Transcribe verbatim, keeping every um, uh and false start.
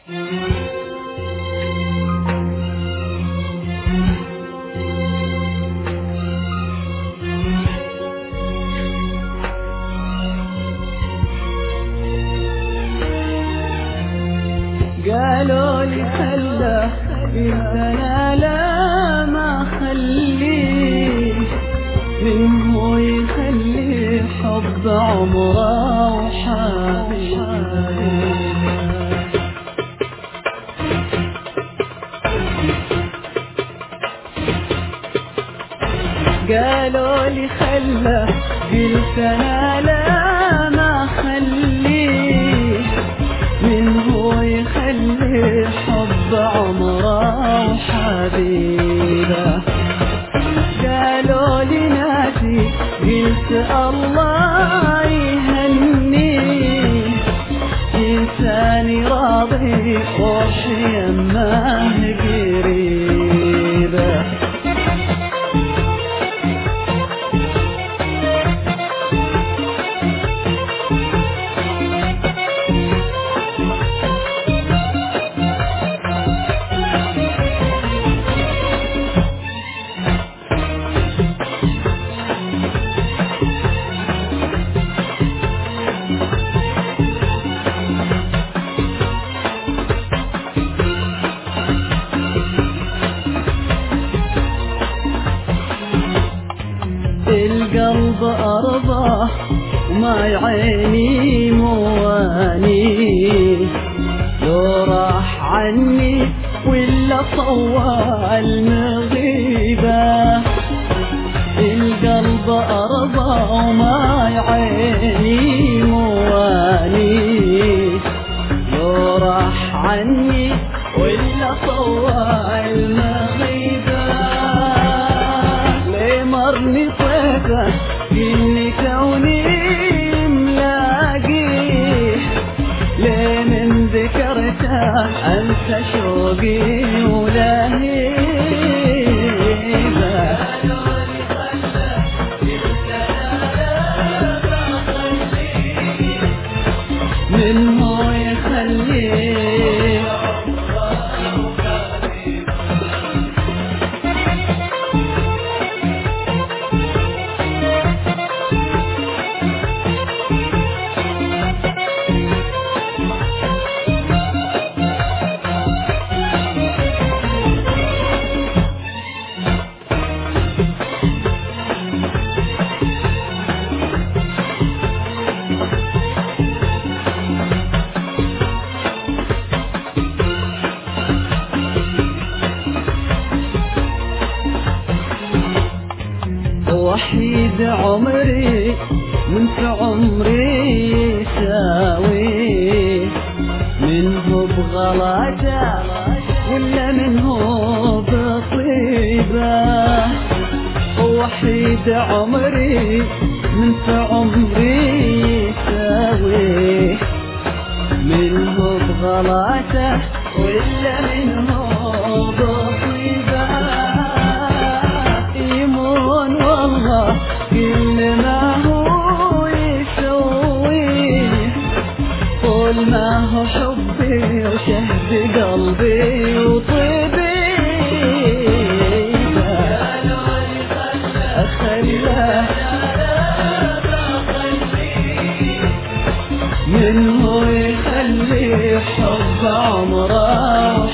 قالوا لي خله قلت انا لا ما خليه، من هو يخلي حب عمره وحبيبه. قالوا لي خله قلت انا لا ما خليه، من هو يخلي حب عمره وحبيبه. قالوا لي ناسي قلت الله يهنيه، إنساني راضي روحي يماه قريبه. القلب أرضاه وما عيني مواني، لو راح عني ولا طوال مغيبة. القلب أرضاه وما عيني مواني، لو راح عني ولا طوال مغيبة. ليه مرني طيفة إني كوني ملاقيه، ليه من ذكرته أنسى شوقي ولهيبه. من هو يخليه وحيد عمري من في عمري يساوي، منه بغلاته ولا منه بطيبه. وحيد عمري من في عمري يساوي، منه بغلاته ولا منه بطيبه. يمون والله كل ما هو يسويه، طول ما هو حبي وشهد قلبي وطيبي. أخلاه من هو يخلي حب عمره